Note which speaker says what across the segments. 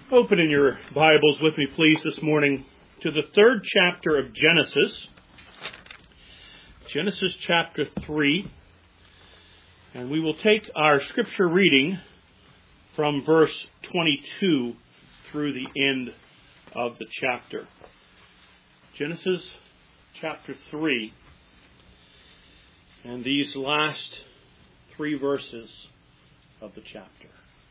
Speaker 1: Open in your Bibles with me, please, this morning to the third chapter of Genesis. Genesis chapter 3. And we will take our scripture reading from verse 22 through the end of the chapter. Genesis chapter 3. And these last 3 verses of the chapter.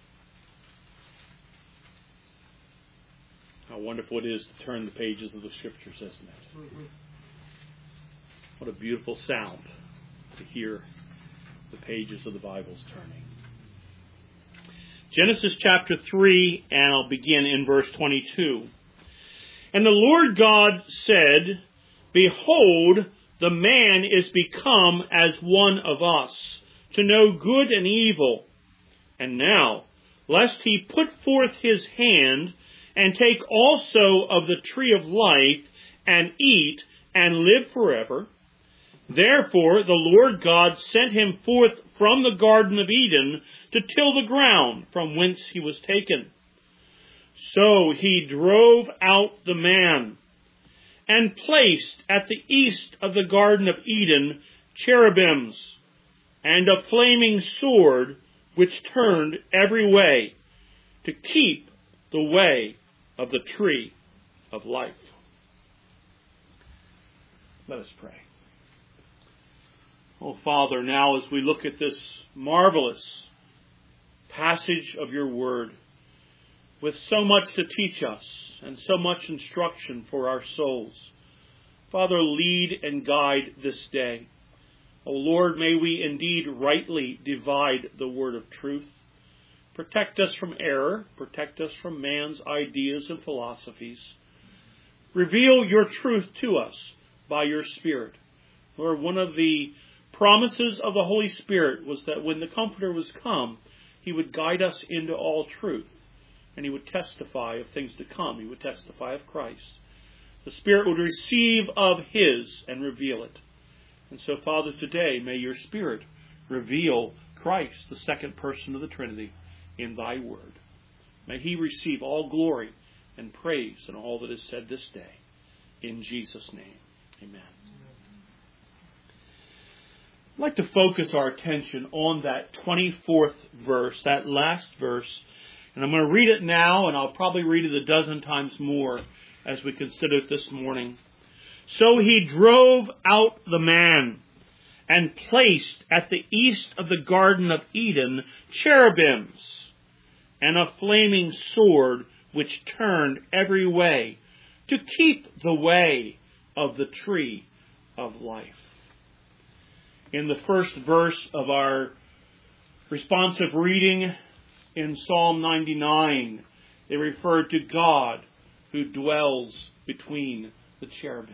Speaker 1: How wonderful it is to turn the pages of the Scriptures, isn't it? Mm-hmm. What a beautiful sound to hear the pages of the Bible's turning. Genesis chapter 3, and I'll begin in verse 22. And the Lord God said, Behold, the man is become as one of us, to know good and evil. And now, lest he put forth his hand, and take also of the tree of life, and eat, and live forever. Therefore the Lord God sent him forth from the Garden of Eden to till the ground from whence he was taken. So he drove out the man, and placed at the east of the Garden of Eden cherubims, and a flaming sword which turned every way, to keep the way of the tree of life. Let us pray. Oh, Father, now as we look at this marvelous passage of your word, with so much to teach us and so much instruction for our souls, Father, lead and guide this day. Oh, Lord, may we indeed rightly divide the word of truth. Protect us from error. Protect us from man's ideas and philosophies. Reveal your truth to us by your Spirit. Lord, one of the promises of the Holy Spirit was that when the Comforter was come, he would guide us into all truth, and he would testify of things to come. He would testify of Christ. The Spirit would receive of his and reveal it. And so, Father, today, may your Spirit reveal Christ, the second person of the Trinity, in thy word. May he receive all glory and praise in all that is said this day. In Jesus' name, amen. I'd like to focus our attention on that 24th verse, that last verse. And I'm going to read it now, and I'll probably read it a dozen times more as we consider it this morning. So he drove out the man, and placed at the east of the Garden of Eden cherubims, and a flaming sword which turned every way, to keep the way of the tree of life. In the first verse of our responsive reading in Psalm 99, they referred to God who dwells between the cherubims.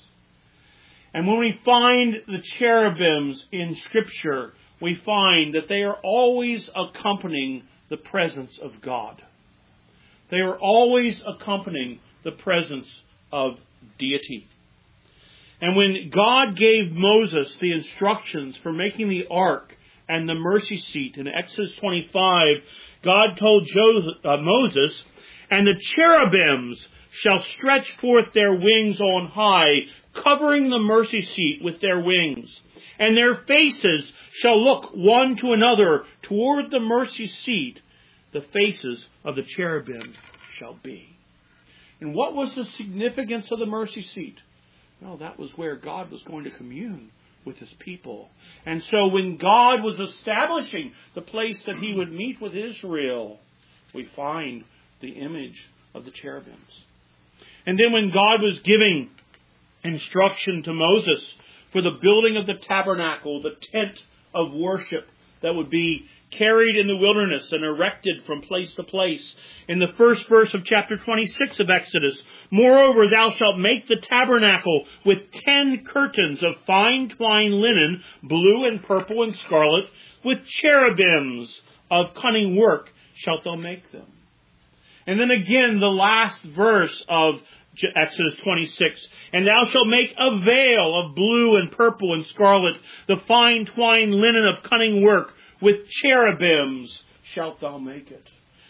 Speaker 1: And when we find the cherubims in Scripture, we find that they are always accompanying the presence of God. They are always accompanying the presence of deity. And when God gave Moses the instructions for making the ark and the mercy seat in Exodus 25, God told Moses, and the cherubims shall stretch forth their wings on high, covering the mercy seat with their wings. And their faces shall look one to another toward the mercy seat. The faces of the cherubim shall be. And what was the significance of the mercy seat? Well, that was where God was going to commune with his people. And so when God was establishing the place that he would meet with Israel, we find the image of the cherubims. And then when God was giving instruction to Moses for the building of the tabernacle, the tent of worship that would be carried in the wilderness and erected from place to place. In the first verse of chapter 26 of Exodus, moreover, thou shalt make the tabernacle with 10 curtains of fine twined linen, blue and purple and scarlet, with cherubims of cunning work shalt thou make them. And then again, the last verse of Exodus 26, and thou shalt make a veil of blue and purple and scarlet, the fine twined linen of cunning work, with cherubims shalt thou make it.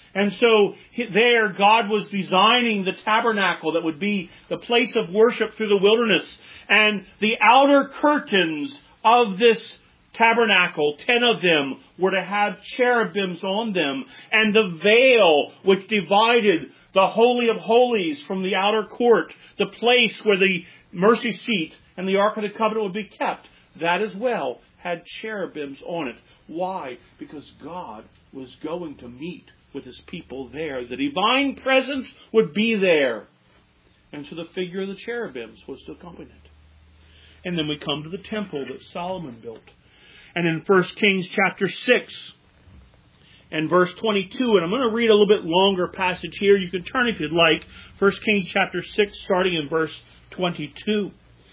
Speaker 1: And so there God was designing the tabernacle that would be the place of worship through the wilderness. And the outer curtains of this tabernacle, 10 of them, were to have cherubims on them. And the veil which divided the Holy of Holies from the outer court, the place where the mercy seat and the Ark of the Covenant would be kept, that as well had cherubims on it. Why? Because God was going to meet with His people there. The divine presence would be there. And so the figure of the cherubims was to accompany it. And then we come to the temple that Solomon built. And in 1 Kings chapter 6 and verse 22, and I'm going to read a little bit longer passage here. You can turn if you'd like. 1 Kings chapter 6 starting in verse 22.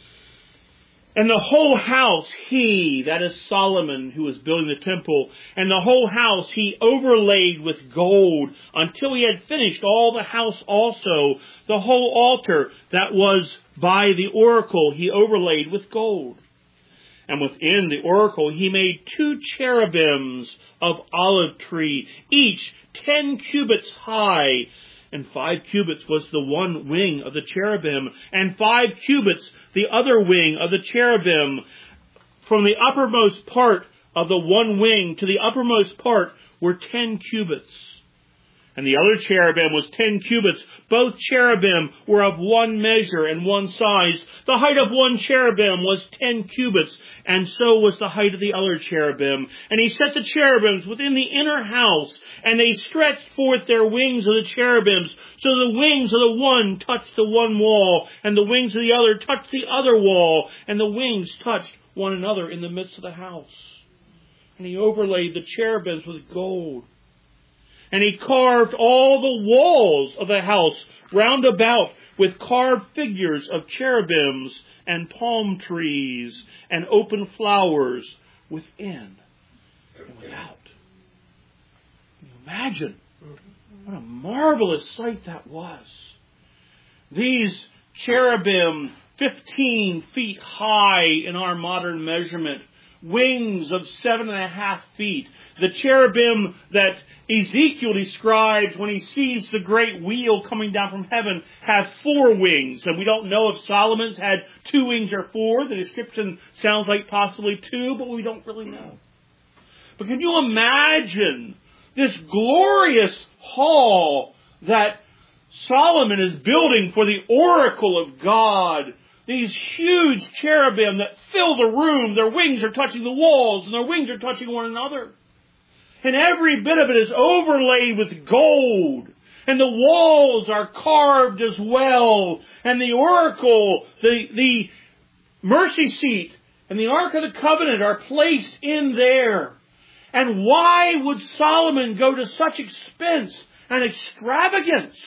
Speaker 1: And the whole house, that is Solomon who was building the temple, and the whole house he overlaid with gold until he had finished all the house also. The whole altar that was by the oracle he overlaid with gold. And within the oracle he made 2 cherubims of olive tree, each 10 cubits high. And 5 cubits was the one wing of the cherubim, and 5 cubits the other wing of the cherubim. From the uppermost part of the one wing to the uppermost part were 10 cubits. And the other cherubim was 10 cubits. Both cherubim were of one measure and one size. The height of one cherubim was 10 cubits, and so was the height of the other cherubim. And he set the cherubims within the inner house, and they stretched forth their wings of the cherubims. So the wings of the one touched the one wall, and the wings of the other touched the other wall, and the wings touched one another in the midst of the house. And he overlaid the cherubims with gold. And he carved all the walls of the house round about with carved figures of cherubims and palm trees and open flowers within and without. Can you imagine what a marvelous sight that was? These cherubim, 15 feet high in our modern measurement, wings of 7.5 feet. The cherubim that Ezekiel describes when he sees the great wheel coming down from heaven have 4 wings. And we don't know if Solomon's had 2 wings or 4. The description sounds like possibly 2, but we don't really know. But can you imagine this glorious hall that Solomon is building for the oracle of God? These huge cherubim that fill the room, their wings are touching the walls and their wings are touching one another. And every bit of it is overlaid with gold. And the walls are carved as well. And the oracle, the mercy seat, and the Ark of the Covenant are placed in there. And why would Solomon go to such expense and extravagance?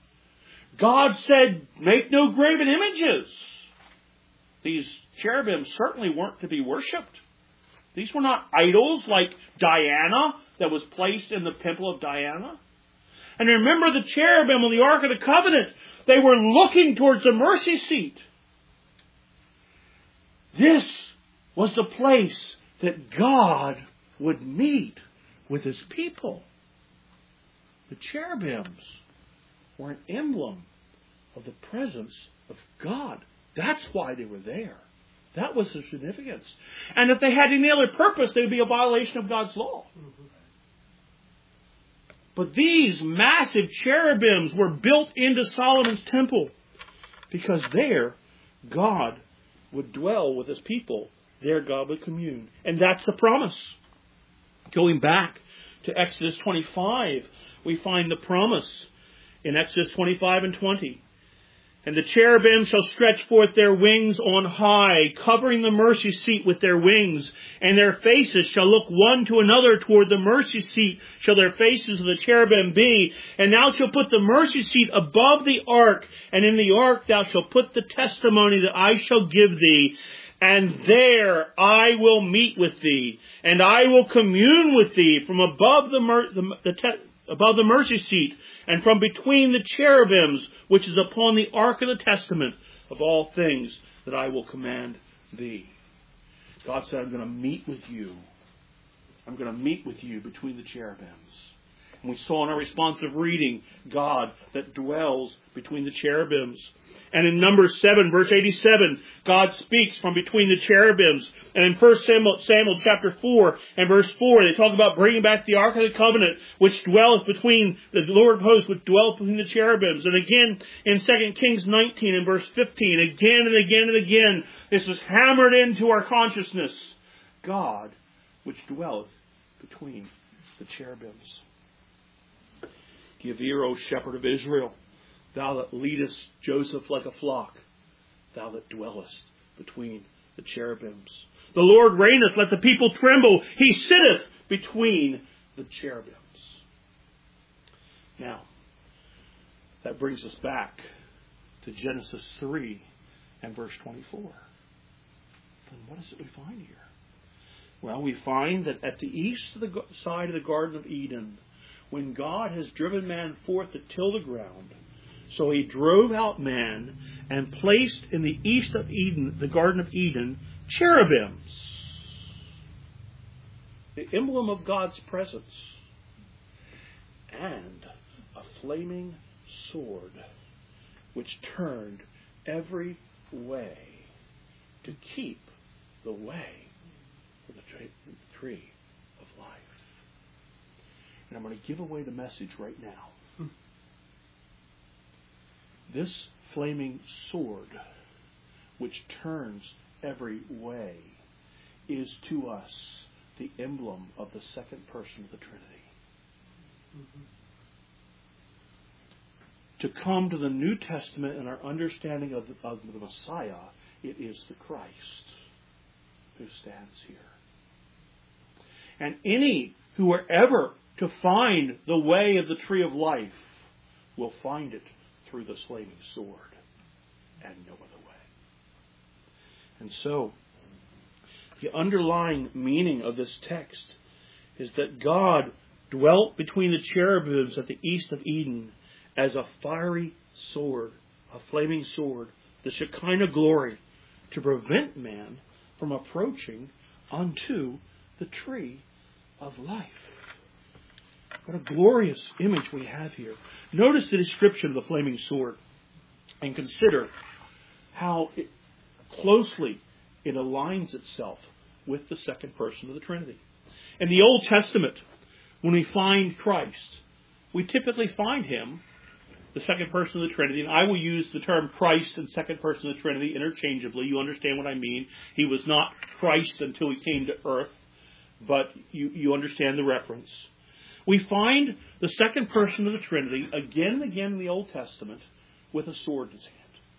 Speaker 1: God said, make no graven images. These cherubim certainly weren't to be worshipped. These were not idols like Diana that was placed in the temple of Diana. And remember the cherubim on the Ark of the Covenant, they were looking towards the mercy seat. This was the place that God would meet with His people. The cherubims were an emblem of the presence of God. That's why they were there. That was the significance. And if they had any other purpose, they would be a violation of God's law. But these massive cherubims were built into Solomon's temple because there God would dwell with His people. There God would commune. And that's the promise. Going back to Exodus 25, we find the promise in Exodus 25 and 20. And the cherubim shall stretch forth their wings on high, covering the mercy seat with their wings. And their faces shall look one to another toward the mercy seat, shall their faces of the cherubim be. And thou shalt put the mercy seat above the ark, and in the ark thou shalt put the testimony that I shall give thee. And there I will meet with thee, and I will commune with thee from above above the mercy seat, and from between the cherubims, which is upon the ark of the testament of all things that I will command thee. God said, I'm going to meet with you. I'm going to meet with you between the cherubims. And we saw in our responsive reading, God that dwells between the cherubims. And in Numbers 7, verse 87, God speaks from between the cherubims. And in 1 Samuel chapter 4 and verse 4, they talk about bringing back the Ark of the Covenant, which dwelleth between the Lord of hosts, which dwelleth between the cherubims. And again, in 2 Kings 19 and verse 15, again and again and again, this is hammered into our consciousness. God, which dwelleth between the cherubims. Give ear, O shepherd of Israel, thou that leadest Joseph like a flock, thou that dwellest between the cherubims. The Lord reigneth, let the people tremble. He sitteth between the cherubims. Now, that brings us back to Genesis 3 and verse 24. Then what is it we find here? Well, we find that at the east side of the Garden of Eden, when God has driven man forth to till the ground, so he drove out man and placed in the east of Eden, the Garden of Eden, cherubims, the emblem of God's presence, and a flaming sword which turned every way to keep the way for the tree of life. And I'm going to give away the message right now. This flaming sword, which turns every way, is to us the emblem of the second person of the Trinity. Mm-hmm. To come to the New Testament and our understanding of the Messiah, it is the Christ who stands here. And any who are ever to find the way of the tree of life will find it through the flaming sword and no other way. And so, the underlying meaning of this text is that God dwelt between the cherubims at the east of Eden as a fiery sword, a flaming sword, the Shekinah glory, to prevent man from approaching unto the tree of life. What a glorious image we have here. Notice the description of the flaming sword and consider how closely it aligns itself with the second person of the Trinity. In the Old Testament, when we find Christ, we typically find him, the second person of the Trinity, and I will use the term Christ and second person of the Trinity interchangeably. You understand what I mean. He was not Christ until he came to earth, but you understand the reference. We find the second person of the Trinity again and again in the Old Testament with a sword in his hand.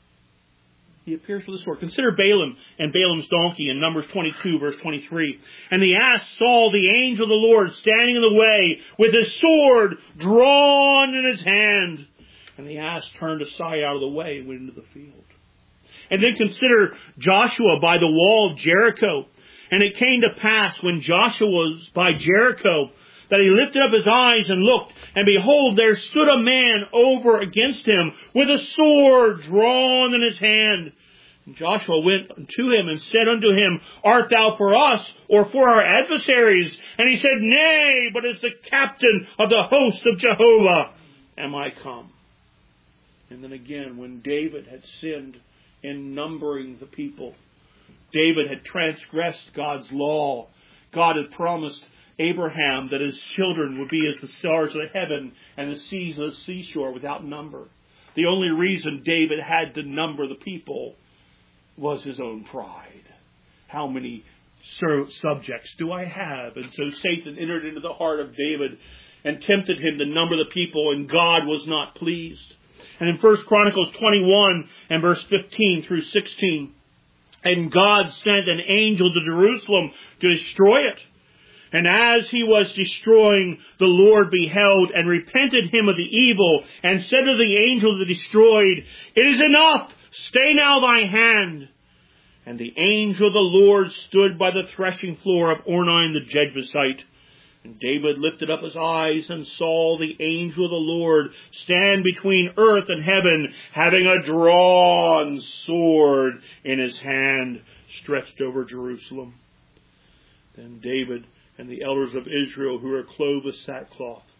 Speaker 1: He appears with a sword. Consider Balaam and Balaam's donkey in Numbers 22, verse 23. And the ass saw the angel of the Lord standing in the way with his sword drawn in his hand. And the ass turned aside out of the way and went into the field. And then consider Joshua by the wall of Jericho. And it came to pass when Joshua was by Jericho that he lifted up his eyes and looked, and behold, there stood a man over against him with a sword drawn in his hand. And Joshua went to him and said unto him, Art thou for us or for our adversaries? And he said, Nay, but as the captain of the host of Jehovah am I come. And then again, when David had sinned in numbering the people, David had transgressed God's law. God had promised Abraham that his children would be as the stars of the heaven and the seas of the seashore without number. The only reason David had to number the people was his own pride. How many subjects do I have? And so Satan entered into the heart of David and tempted him to number the people, and God was not pleased. And in 1 Chronicles 21 and verse 15 through 16, and God sent an angel to Jerusalem to destroy it. And as he was destroying, the Lord beheld and repented him of the evil, and said to the angel that destroyed, It is enough, stay now thy hand. And the angel of the Lord stood by the threshing floor of Ornan the Jebusite. And David lifted up his eyes and saw the angel of the Lord stand between earth and heaven, having a drawn sword in his hand, stretched over Jerusalem. Then David and the elders of Israel, who were clothed with sackcloth,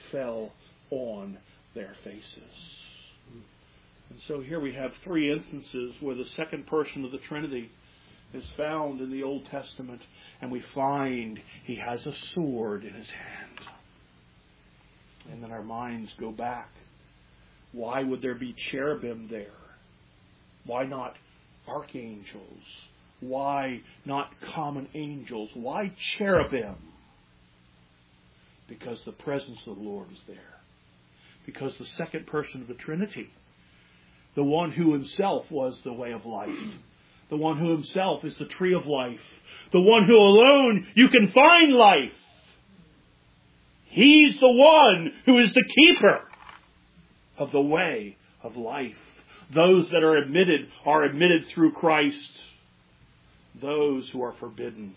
Speaker 1: fell on their faces. And so here we have three instances where the second person of the Trinity is found in the Old Testament, and we find he has a sword in his hand. And then our minds go back. Why would there be cherubim there? Why not archangels? Why not common angels? Why cherubim? Because the presence of the Lord is there. Because the second person of the Trinity, the one who himself was the way of life, the one who himself is the tree of life, the one who alone you can find life, he's the one who is the keeper of the way of life. Those that are admitted through Christ. Those who are forbidden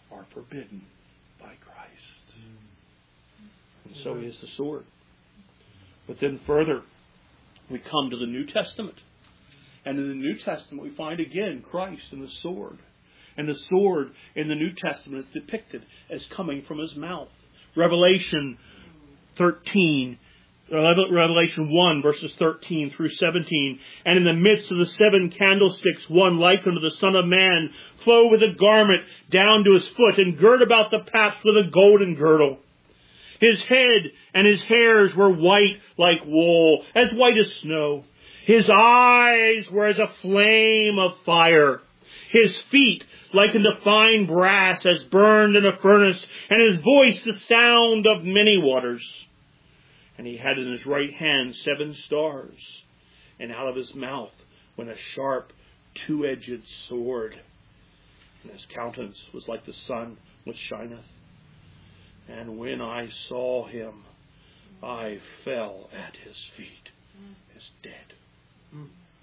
Speaker 1: by Christ. And so he is the sword. But then further, we come to the New Testament. And in the New Testament we find again Christ and the sword. And the sword in the New Testament is depicted as coming from his mouth. Revelation 1 verses 13 through 17. And in the midst of the 7 candlesticks, one like unto the Son of Man, clothed with a garment down to his foot, and girt about the paps with a golden girdle. His head and his hairs were white like wool, as white as snow. His eyes were as a flame of fire. His feet like unto fine brass, as burned in a furnace, and his voice the sound of many waters. And he had in his right hand 7 stars, and out of his mouth went a sharp 2-edged sword. And his countenance was like the sun which shineth. And when I saw him, I fell at his feet as dead.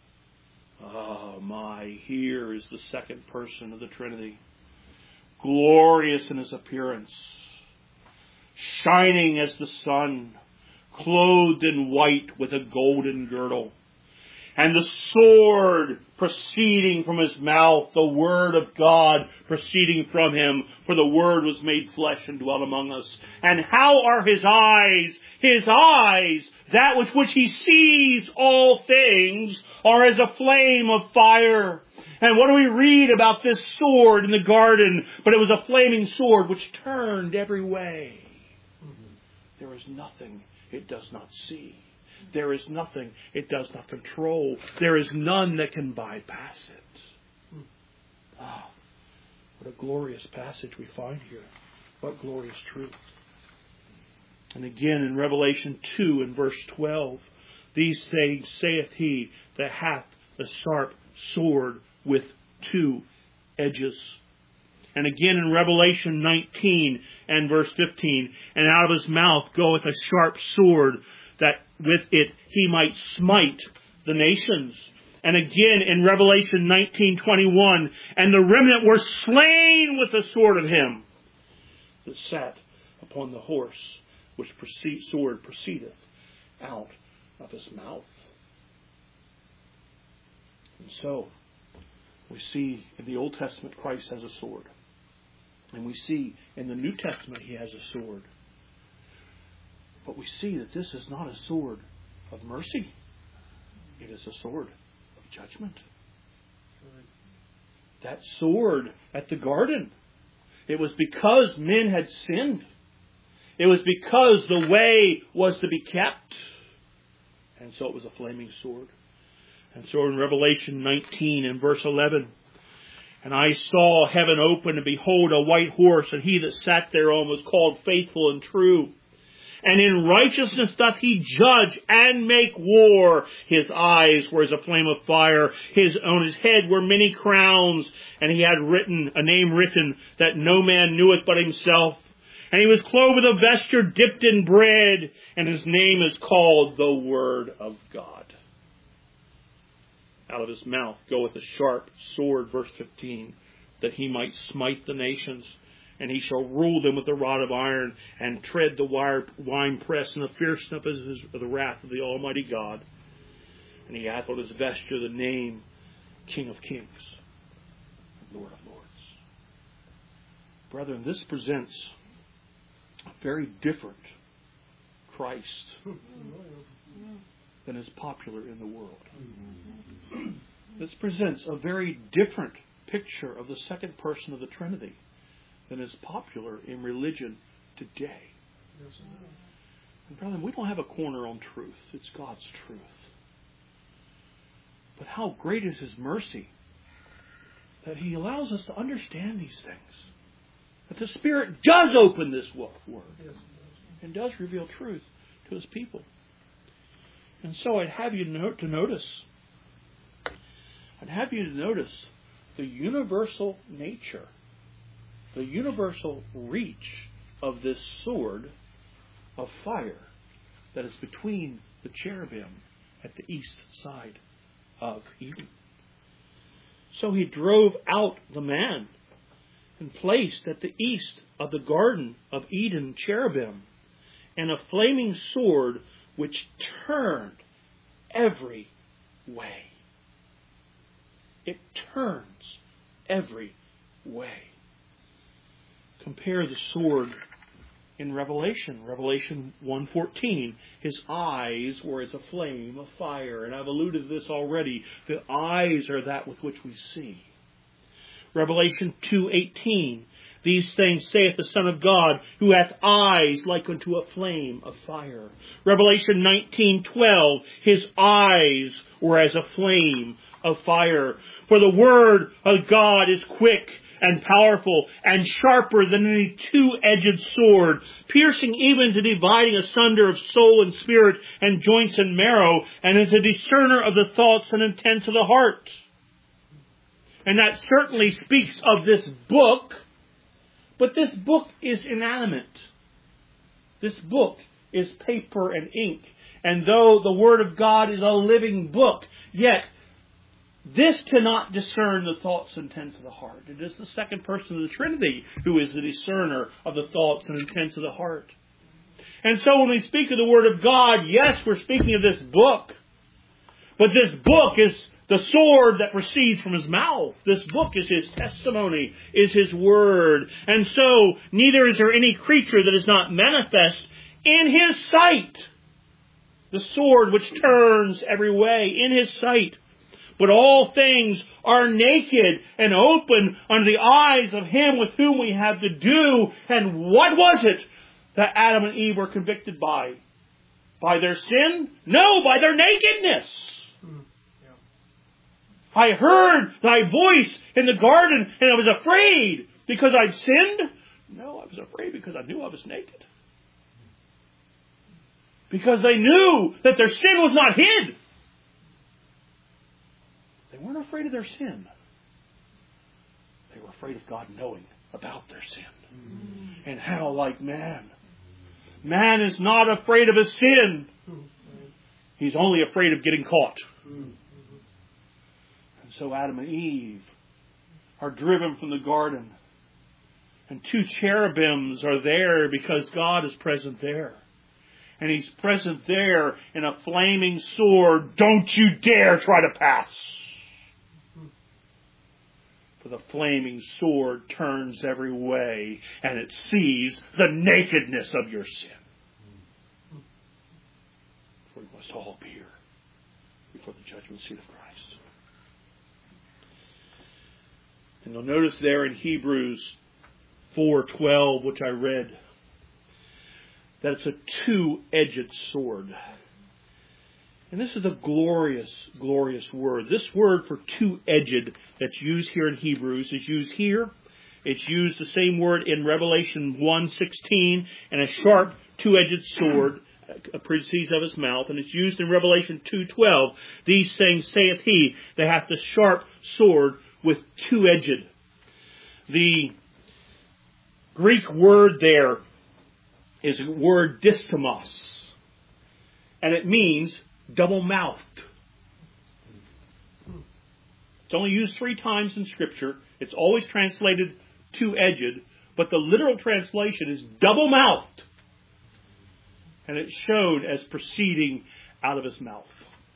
Speaker 1: Oh my, here is the second person of the Trinity. Glorious in his appearance, shining as the sun, clothed in white with a golden girdle, and the sword proceeding from his mouth, the word of God proceeding from him, for the word was made flesh and dwelt among us. And how are his eyes? His eyes, that with which he sees all things, are as a flame of fire. And what do we read about this sword in the garden? But it was a flaming sword which turned every way. There is nothing it does not see. There is nothing it does not control. There is none that can bypass it. Oh, what a glorious passage we find here. What glorious truth. And again in Revelation 2 and verse 12, these things saith he that hath the sharp sword with 2 edges. And again in Revelation 19 and verse 15, and out of his mouth goeth a sharp sword, that with it he might smite the nations. And again in Revelation 19:21, and the remnant were slain with the sword of him that sat upon the horse, which sword proceedeth out of his mouth. And so we see in the Old Testament Christ has a sword. And we see in the New Testament he has a sword. But we see that this is not a sword of mercy. It is a sword of judgment. That sword at the garden, it was because men had sinned. It was because the way was to be kept. And so it was a flaming sword. And so in Revelation 19 and verse 11, and I saw heaven open, and behold, a white horse, and he that sat thereon was called Faithful and True. And in righteousness doth he judge and make war. His eyes were as a flame of fire. On his head were many crowns, and he had a name written that no man kneweth but himself. And he was clothed with a vesture dipped in bread, and his name is called the Word of God. Out of his mouth goeth a sharp sword, verse 15, that he might smite the nations. And he shall rule them with a rod of iron, and tread the winepress in the fierceness of the wrath of the Almighty God. And he hath on his vesture the name King of Kings, Lord of Lords. Brethren, this presents a very different Christ than is popular in the world. This presents a very different picture of the second person of the Trinity than is popular in religion today. And brethren, we don't have a corner on truth. It's God's truth. But how great is His mercy that He allows us to understand these things. That the Spirit does open this Word and does reveal truth to His people. And so I'd have you to notice the universal nature, the universal reach of this sword of fire that is between the cherubim at the east side of Eden. So He drove out the man and placed at the east of the Garden of Eden cherubim and a flaming sword which turned every way. It turns every way. Compare the sword in Revelation 1:14. His eyes were as a flame of fire. And I've alluded to this already. The eyes are that with which we see. Revelation 2:18. These things saith the Son of God, who hath eyes like unto a flame of fire. Revelation 19:12. His eyes were as a flame of fire. For the word of God is quick and powerful and sharper than any two-edged sword, piercing even to dividing asunder of soul and spirit and joints and marrow, and is a discerner of the thoughts and intents of the heart. And that certainly speaks of this book, but this book is inanimate. This book is paper and ink. And though the Word of God is a living book, yet this cannot discern the thoughts and intents of the heart. It is the second person of the Trinity who is the discerner of the thoughts and intents of the heart. And so when we speak of the Word of God, yes, we're speaking of this book. But this book is the sword that proceeds from His mouth. This book is His testimony, is His Word. And so neither is there any creature that is not manifest in His sight. The sword which turns every way in His sight. But all things are naked and open under the eyes of Him with whom we have to do. And what was it that Adam and Eve were convicted by? By their sin? No, by their nakedness. I heard Thy voice in the garden and I was afraid because I'd sinned. No, I was afraid because I knew I was naked. Because they knew that their sin was not hid. They weren't afraid of their sin. They were afraid of God knowing about their sin. And how like man. Man is not afraid of his sin. He's only afraid of getting caught. And so Adam and Eve are driven from the garden. And two cherubims are there because God is present there. And He's present there in a flaming sword. Don't you dare try to pass. For the flaming sword turns every way and it sees the nakedness of your sin. For we must all appear before the judgment seat of Christ. And you'll notice there in Hebrews 4:12, which I read, that it's a two-edged sword. And this is a glorious, glorious word. This word for two-edged that's used here in Hebrews is used here. It's used the same word in Revelation 1:16, and a sharp two-edged sword proceeds of His mouth. And it's used in Revelation 2:12. These things saith He that hath the sharp sword with two-edged. The Greek word there is the word dystamos. And it means double-mouthed. It's only used 3 times in Scripture. It's always translated two-edged, but the literal translation is double-mouthed. And it's showed as proceeding out of His mouth.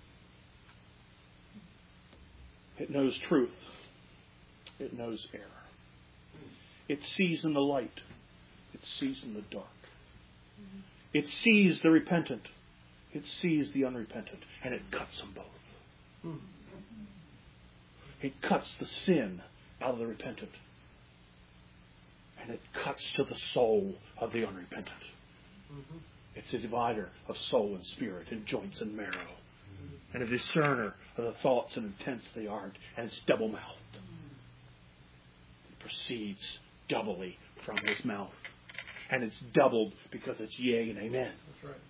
Speaker 1: It knows truth. It knows error. It sees in the light. It sees in the dark. It sees the repentant. It sees the unrepentant. And it cuts them both. It cuts the sin out of the repentant. And it cuts to the soul of the unrepentant. It's a divider of soul and spirit and joints and marrow. And a discerner of the thoughts and intents of the heart. And it's double-mouthed. It proceeds doubly from his mouth. And it's doubled because it's yea and amen.
Speaker 2: That's right.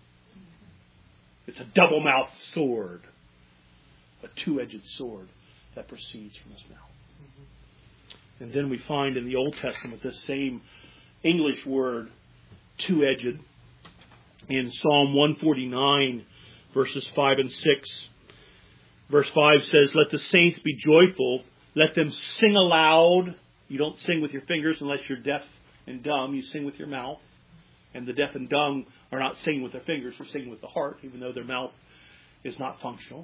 Speaker 1: It's a double-mouthed sword. A two-edged sword that proceeds from his mouth. And then we find in the Old Testament this same English word, two-edged, in Psalm 149, verses 5 and 6. Verse 5 says, "Let the saints be joyful. Let them sing aloud." You don't sing with your fingers unless you're deaf and dumb. You sing with your mouth. And the deaf and dumb are not singing with their fingers. They're singing with the heart, even though their mouth is not functional.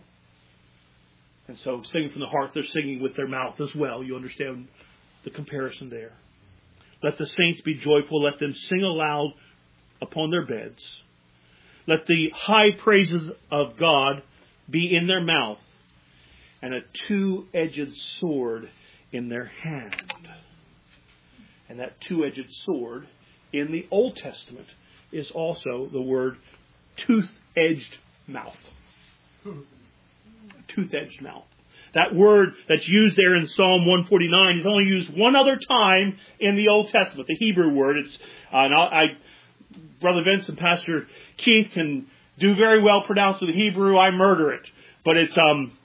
Speaker 1: And so singing from the heart, they're singing with their mouth as well. You understand the comparison there. Let the saints be joyful. Let them sing aloud upon their beds. Let the high praises of God be in their mouth, and a two-edged sword in their hand. And that two-edged sword in the Old Testament is also the word tooth-edged mouth. Tooth-edged mouth. That word that's used there in Psalm 149 is only used one other time in the Old Testament, the Hebrew word. It's Brother Vince and Pastor Keith can do very well pronounce the Hebrew. I murder it. But it's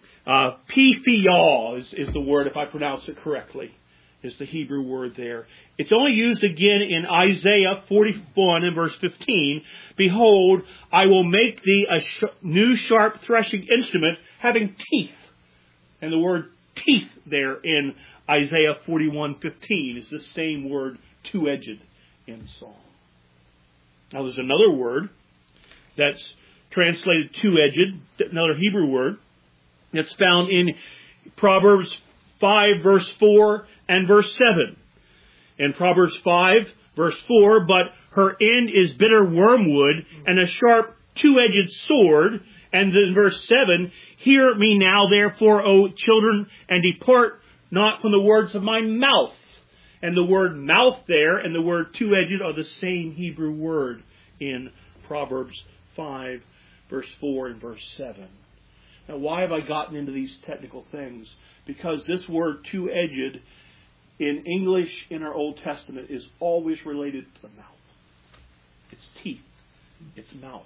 Speaker 1: P-F-I-A is the word, if I pronounce it correctly, is the Hebrew word there. It's only used again in Isaiah 41 and verse 15. "Behold, I will make thee a new sharp threshing instrument having teeth." And the word teeth there in Isaiah 41:15 is the same word two-edged in Psalm. Now there's another word that's translated two-edged, another Hebrew word, that's found in Proverbs 5 verse 4 and verse 7. In Proverbs 5 verse 4, "But her end is bitter wormwood and a sharp two-edged sword." And in verse 7, "Hear me now, therefore, O children, and depart not from the words of my mouth." And the word mouth there and the word two-edged are the same Hebrew word in Proverbs 5, verse 4 and verse 7. Now, why have I gotten into these technical things? Because this word two-edged in English in our Old Testament is always related to the mouth. It's teeth. It's mouth.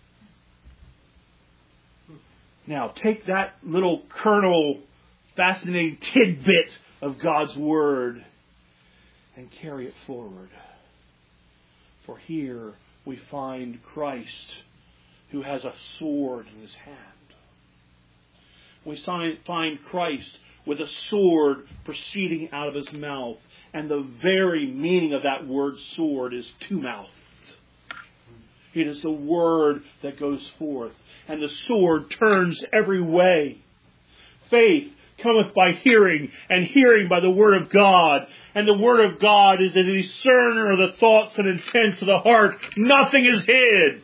Speaker 1: Now, take that little kernel, fascinating tidbit of God's Word and carry it forward. For here we find Christ who has a sword in his hand. We find Christ with a sword proceeding out of his mouth. And the very meaning of that word sword is two-mouthed. It is the word that goes forth. And the sword turns every way. Faith cometh by hearing, and hearing by the Word of God. And the Word of God is a discerner of the thoughts and intents of the heart. Nothing is hid.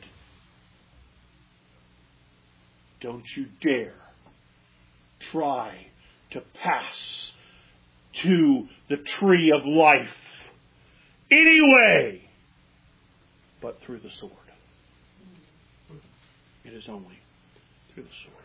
Speaker 1: Don't you dare try to pass to the tree of life any way but through the sword. It is only through the sword.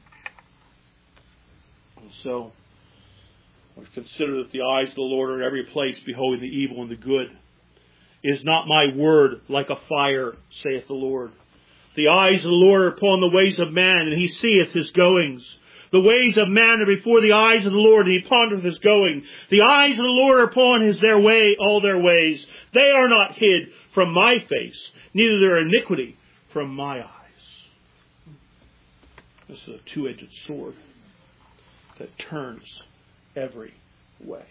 Speaker 1: And so, we consider that the eyes of the Lord are in every place, beholding the evil and the good. Is not my word like a fire, saith the Lord? The eyes of the Lord are upon the ways of man, and he seeth his goings. The ways of man are before the eyes of the Lord, and he pondereth his going. The eyes of the Lord are upon all their ways. They are not hid from my face, neither their iniquity from my eyes. This is a two-edged sword that turns every way.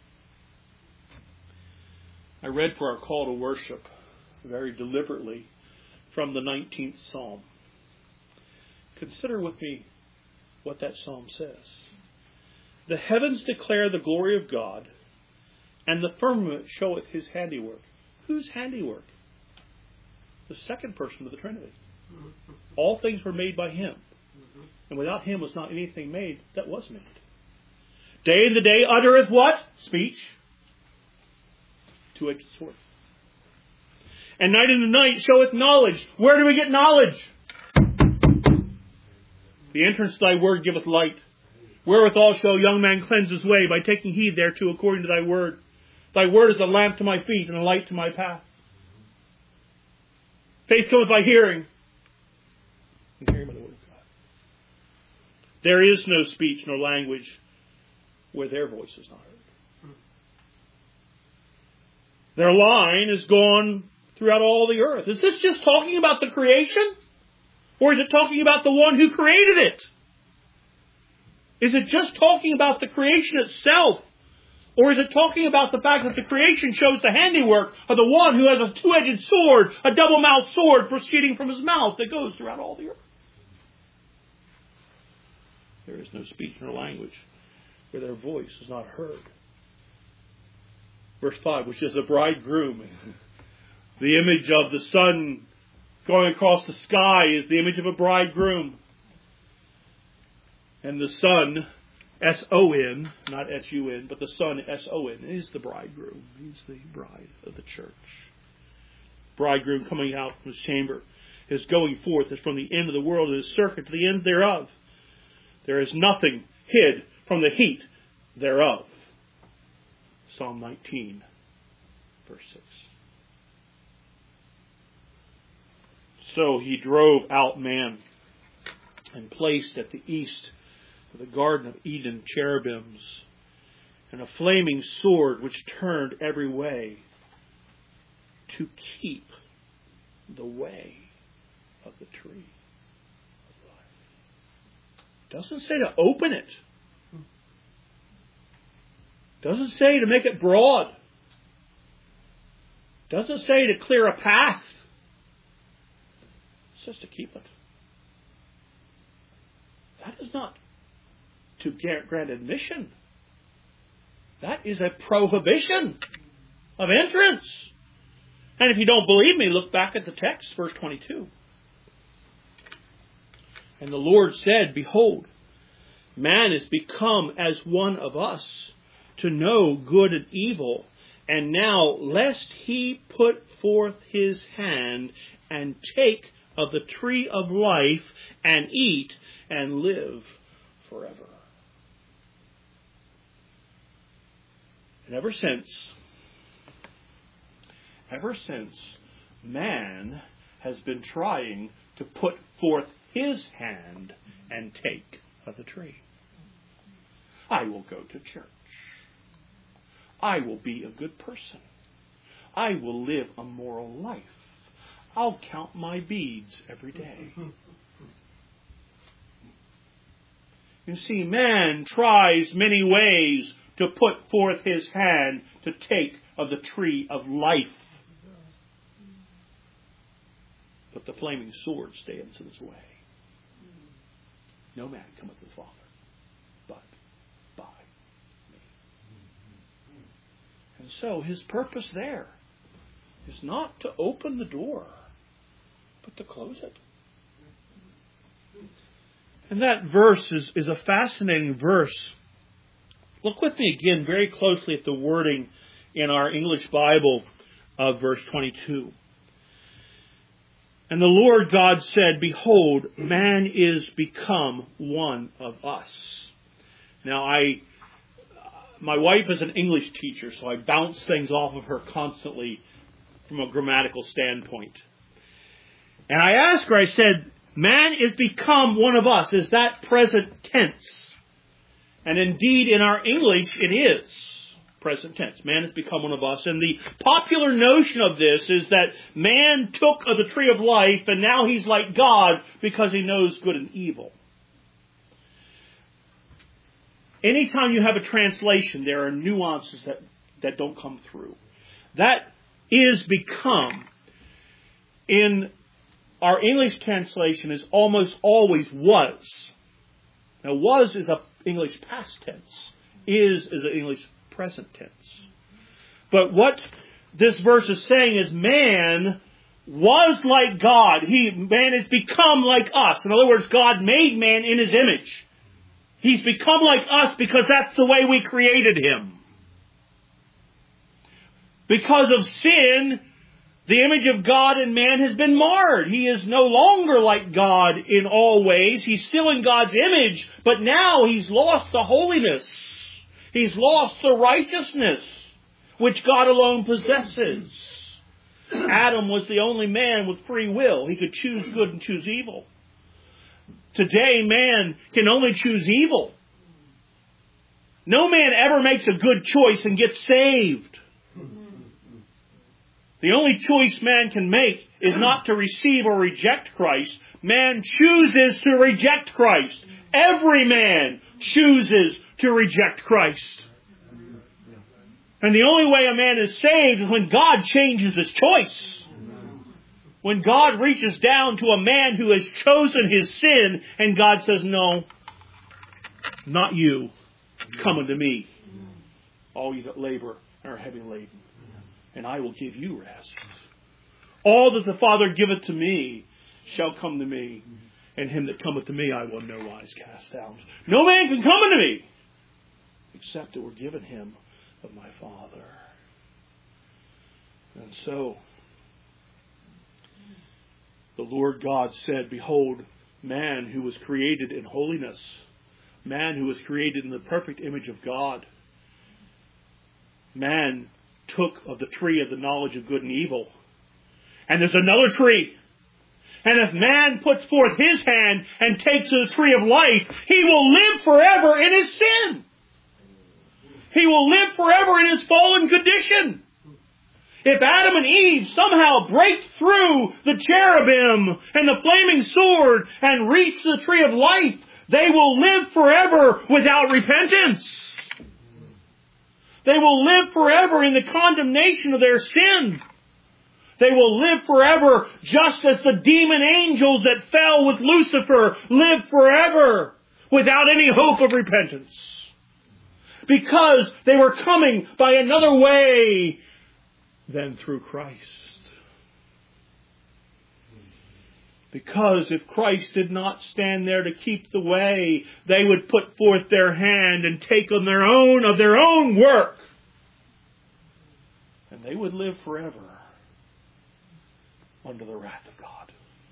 Speaker 1: I read for our call to worship very deliberately from the 19th Psalm. Consider with me what that psalm says. The heavens declare the glory of God, and the firmament showeth his handiwork. Whose handiwork? the second person of the Trinity. All things were made by Him. And without Him was not anything made that was made. Day in the day uttereth what? Speech. Two-edged sword. And night in the night showeth knowledge. Where do we get knowledge? The entrance to thy word giveth light. Wherewithal shall a young man cleanse his way, by taking heed thereto according to thy word. Thy word is a lamp to my feet and a light to my path. Faith cometh by hearing, and hearing by the word of God. There is no speech nor language where their voice is not heard. Their line is gone throughout all the earth. Is this just talking about the creation? Or is it talking about the one who created it? Is it just talking about the creation itself? Or is it talking about the fact that the creation shows the handiwork of the one who has a two-edged sword, a double-mouthed sword proceeding from his mouth that goes throughout all the earth? There is no speech nor language where their voice is not heard. Verse 5, which is a bridegroom. The image of the sun going across the sky is the image of a bridegroom. And the sun, S-O-N, not S-U-N, but the sun, S-O-N, is the bridegroom. He's the bride of the church. Bridegroom coming out from his chamber. His going forth is from the end of the world and his circuit to the ends thereof. There is nothing hid from the heat thereof. Psalm 19, verse 6. So he drove out man and placed at the east of the Garden of Eden cherubims and a flaming sword which turned every way to keep the way of the tree of life. Doesn't say to open it. Doesn't say to make it broad. Doesn't say to clear a path. It says to keep it. That is not to grant admission. That is a prohibition of entrance. And if you don't believe me, look back at the text, verse 22. And the Lord said, behold, man is become as one of us, to know good and evil. And now, lest he put forth his hand and take of the tree of life and eat and live forever. And ever since, man has been trying to put forth his hand and take of the tree. I will go to church. I will be a good person. I will live a moral life. I'll count my beads every day. You see, man tries many ways to put forth his hand to take of the tree of life. But the flaming sword stands in his way. No man cometh to the Father but by me. And so his purpose there is not to open the door, but to close it. And that verse is a fascinating verse. Look with me again very closely at the wording in our English Bible of verse 22. And the Lord God said, behold, man is become one of us. Now, my wife is an English teacher, so I bounce things off of her constantly from a grammatical standpoint. And I asked her, I said, man is become one of us. Is that present tense? And indeed, in our English, it is present tense. Man has become one of us. And the popular notion of this is that man took of the tree of life and now he's like God because he knows good and evil. Anytime you have a translation, there are nuances that don't come through. That is become, in our English translation, is almost always was. Now, was is an English past tense. Is an English present tense. But what this verse is saying is man was like God. Man has become like us. In other words, God made man in His image. He's become like us because that's the way we created him. Because of sin, the image of God in man has been marred. He is no longer like God in all ways. He's still in God's image, but now he's lost the holiness. He's lost the righteousness which God alone possesses. Adam was the only man with free will. He could choose good and choose evil. Today, man can only choose evil. No man ever makes a good choice and gets saved. The only choice man can make is not to receive or reject Christ. Man chooses to reject Christ. Every man chooses to reject Christ. And the only way a man is saved is when God changes his choice. When God reaches down to a man who has chosen his sin and God says, no, not you. Come unto me, all you that labor and are heavy laden, and I will give you rest. All that the Father giveth to me shall come to me, and him that cometh to me I will no wise cast out. No man can come unto me except it were given him of my Father. And so, the Lord God said, behold, man who was created in holiness, man who was created in the perfect image of God, man took of the tree of the knowledge of good and evil. And there's another tree. And if man puts forth his hand and takes of the tree of life, he will live forever in his sin. He will live forever in his fallen condition. If Adam and Eve somehow break through the cherubim and the flaming sword and reach the tree of life, they will live forever without repentance. They will live forever in the condemnation of their sin. They will live forever just as the demon angels that fell with Lucifer lived forever without any hope of repentance. Because they were coming by another way than through Christ. Because if Christ did not stand there to keep the way, they would put forth their hand and take on their own work. And they would live forever under the wrath of God.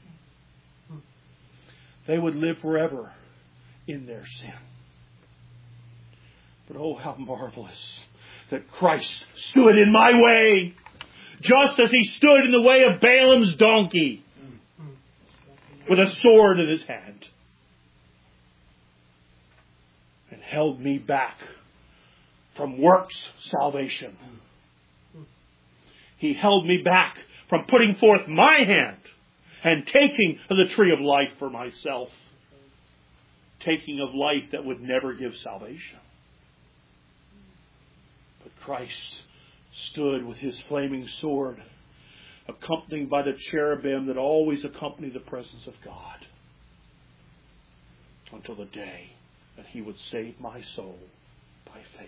Speaker 1: They would live forever in their sin. But oh, how marvelous that Christ stood in my way, just as he stood in the way of Balaam's donkey, with a sword in his hand, and held me back from works salvation. He held me back from putting forth my hand and taking of the tree of life for myself. Taking of life that would never give salvation. But Christ stood with his flaming sword, accompanied by the cherubim that always accompany the presence of God, until the day that he would save my soul by faith.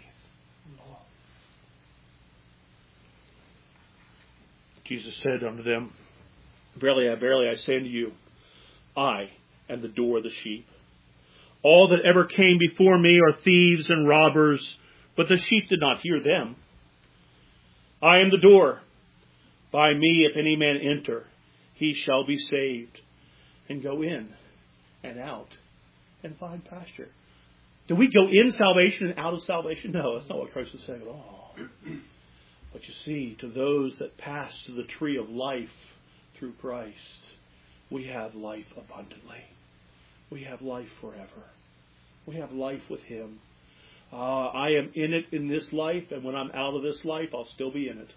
Speaker 1: Jesus said unto them, verily, I say unto you, I am the door of the sheep. All that ever came before me are thieves and robbers, but the sheep did not hear them. I am the door. By me, if any man enter, he shall be saved, and go in and out and find pasture. Do we go in salvation and out of salvation? No, that's not what Christ is saying at all. But you see, to those that pass to the tree of life through Christ, we have life abundantly. We have life forever. We have life with him. I am in it in this life, and when I'm out of this life, I'll still be in it.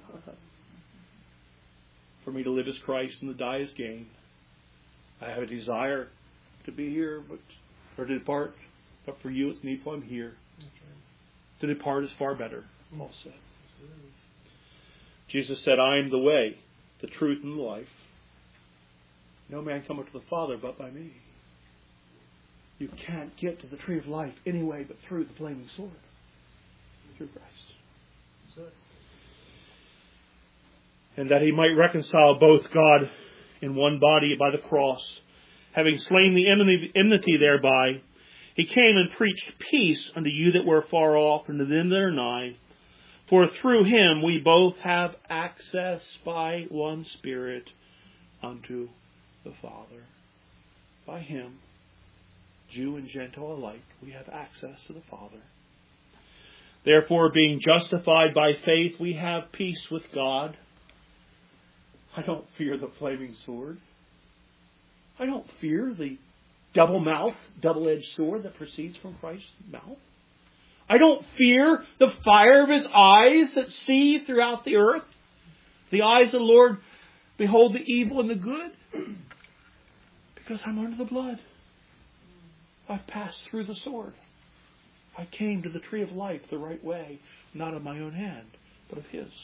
Speaker 1: For me to live as Christ and to die as gain. I have a desire to be here, or to depart. But for you, it's needful I'm here. To depart is far better, Paul said. Jesus said, I am the way, the truth, and the life. No man cometh to the Father but by me. You can't get to the tree of life any way but through the flaming sword. Through Christ. and that he might reconcile both God in one body by the cross, having slain the enmity thereby. He came and preached peace unto you that were far off, and to them that are nigh. For through him we both have access by one Spirit unto the Father. By him, Jew and Gentile alike, we have access to the Father. Therefore, being justified by faith, we have peace with God. I don't fear the flaming sword. I don't fear the double-edged sword that proceeds from Christ's mouth. I don't fear the fire of his eyes that see throughout the earth. The eyes of the Lord behold the evil and the good. Because I'm under the blood. I've passed through the sword. I came to the tree of life the right way, not of my own hand, but of his.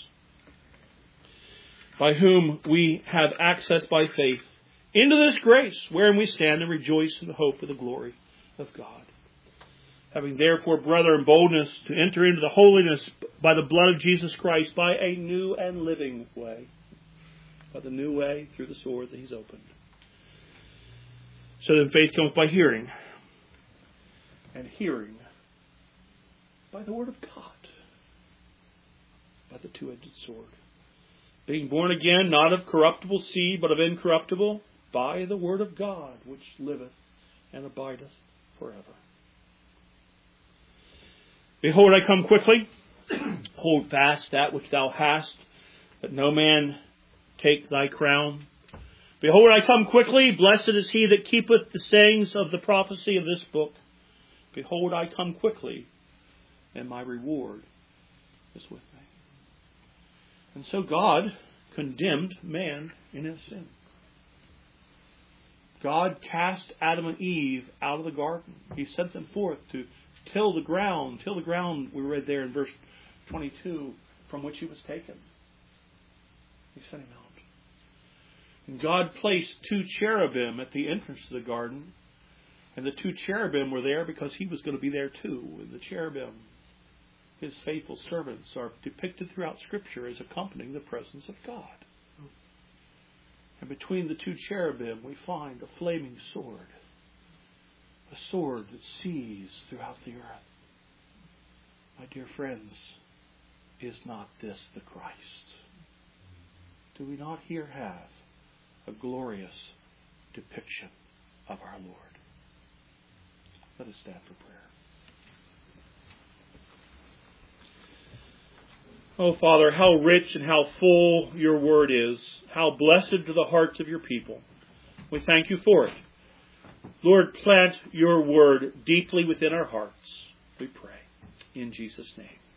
Speaker 1: By whom we have access by faith into this grace, wherein we stand and rejoice in the hope of the glory of God. Having therefore, brethren, boldness to enter into the holiness by the blood of Jesus Christ, by a new and living way. By the new way through the sword that he's opened. So then faith comes by hearing. And hearing by the word of God. By the two-edged sword. Being born again, not of corruptible seed, but of incorruptible, by the word of God, which liveth and abideth forever. Behold, I come quickly. Hold fast that which thou hast, that no man take thy crown. Behold, I come quickly. Blessed is he that keepeth the sayings of the prophecy of this book. Behold, I come quickly, and my reward is with me. And so God condemned man in his sin. God cast Adam and Eve out of the garden. He sent them forth to till the ground, we read there in verse 22, from which he was taken. He sent him out. And God placed two cherubim at the entrance to the garden. And the two cherubim were there because he was going to be there too. And the cherubim, his faithful servants, are depicted throughout Scripture as accompanying the presence of God. And between the two cherubim we find a flaming sword. A sword that sees throughout the earth. My dear friends, is not this the Christ? Do we not here have a glorious depiction of our Lord? Let us stand for prayer. Oh, Father, how rich and how full your word is. How blessed to the hearts of your people. We thank you for it. Lord, plant your word deeply within our hearts, we pray. In Jesus' name.